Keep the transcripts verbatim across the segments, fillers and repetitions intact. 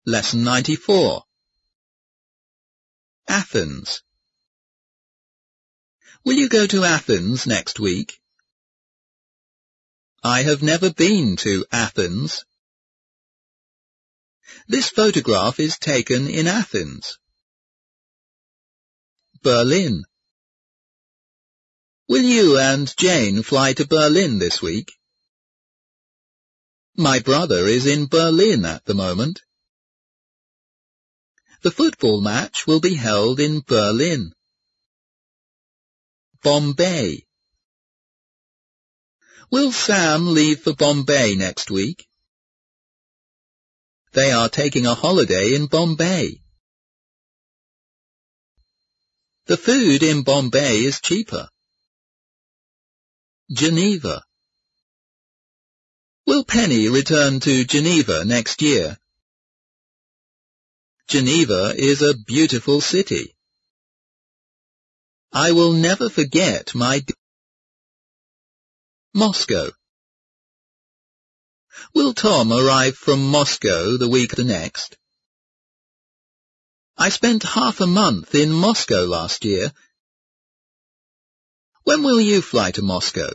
Lesson ninety-four. Athens. Will you go to Athens next week? I have never been to Athens. This photograph is taken in Athens. Berlin. Will you and Jane fly to Berlin this week? My brother is in Berlin at the moment. The football match will be held in Berlin. Bombay. Will Sam leave for Bombay next week? They are taking a holiday in Bombay. The food in Bombay is cheaper. Geneva. Will Penny return to Geneva next year? Geneva is a beautiful city. I will never forget my Moscow. Will Tom arrive from Moscow the week the next? I spent half a month in Moscow last year. When will you fly to Moscow?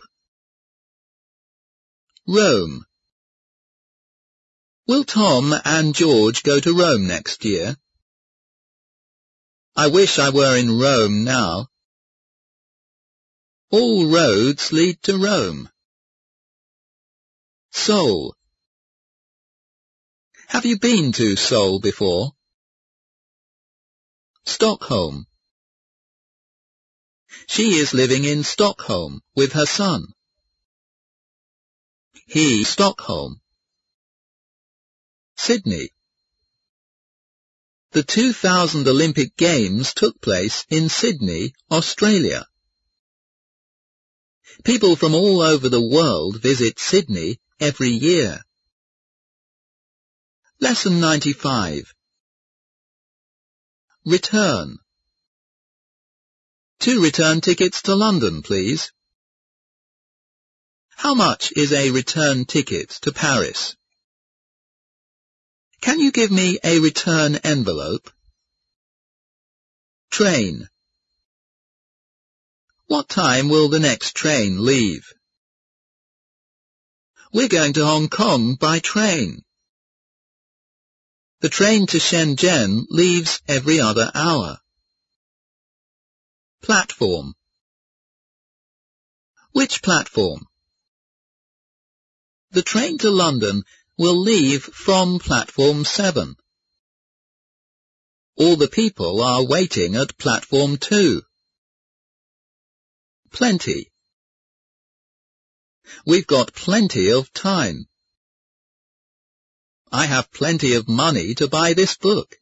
Rome. Will Tom and George go to Rome next year? I wish I were in Rome now. All roads lead to Rome. Seoul. Have you been to Seoul before? Stockholm. She is living in Stockholm with her son. He, Stockholm. Sydney. The two thousand Olympic Games took place in Sydney, Australia. People from all over the world visit Sydney every year. Lesson ninety-five. Return. Two return tickets to London, please. How much is a return ticket to Paris? Can you give me a return envelope? Train. What time will the next train leave? We're going to Hong Kong by train. The train to Shenzhen leaves every other hour. Platform. Which platform? The train to London will leave from platform seven. All the people are waiting at platform two. Plenty. We've got plenty of time. I have plenty of money to buy this book.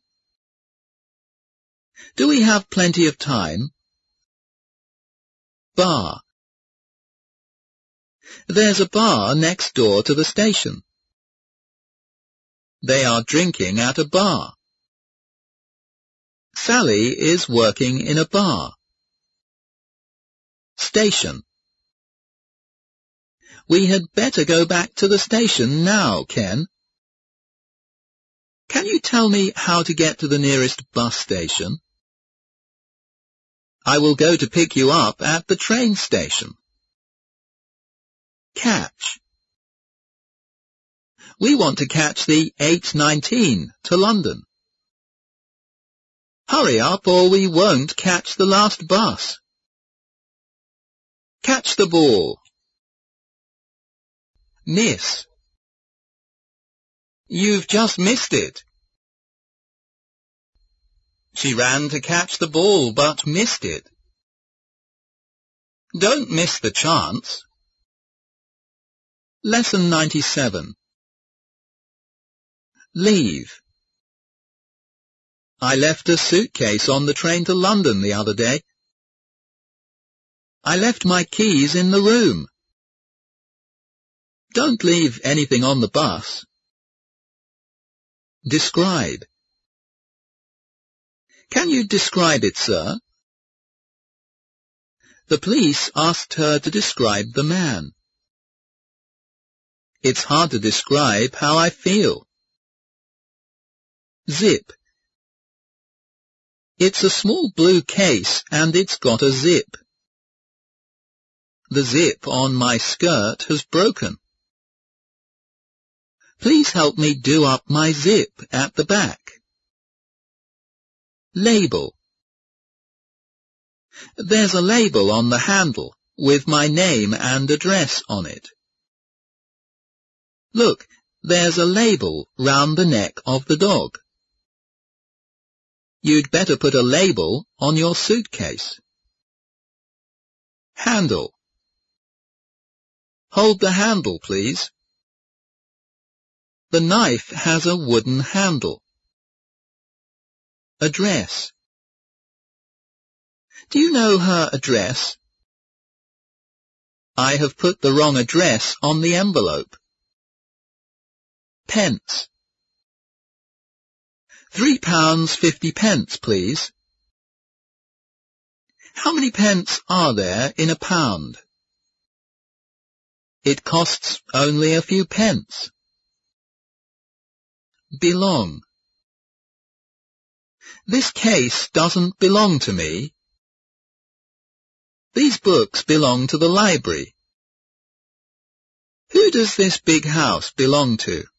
Do we have plenty of time? Bar. There's a bar next door to the station. They are drinking at a bar. Sally is working in a bar. Station. We had better go back to the station now, Ken. Can you tell me how to get to the nearest bus station? I will go to pick you up at the train station. Catch. We want to catch the eight nineteen to London. Hurry up or we won't catch the last bus. Catch the ball. Miss. You've just missed it. She ran to catch the ball but missed it. Don't miss the chance. Lesson ninety-seven. Leave. I left a suitcase on the train to London the other day. I left my keys in the room. Don't leave anything on the bus. Describe. Can you describe it, sir? The police asked her to describe the man. It's hard to describe how I feel. Zip. It's a small blue case and it's got a zip. The zip on my skirt has broken. Please help me do up my zip at the back. Label. There's a label on the handle with my name and address on it. Look, there's a label round the neck of the dog. You'd better put a label on your suitcase. Handle. Hold the handle, please. The knife has a wooden handle. Address. Do you know her address? I have put the wrong address on the envelope. Pence. Three pounds fifty pence, please. How many pence are there in a pound? It costs only a few pence. Belong. This case doesn't belong to me. These books belong to the library. Who does this big house belong to?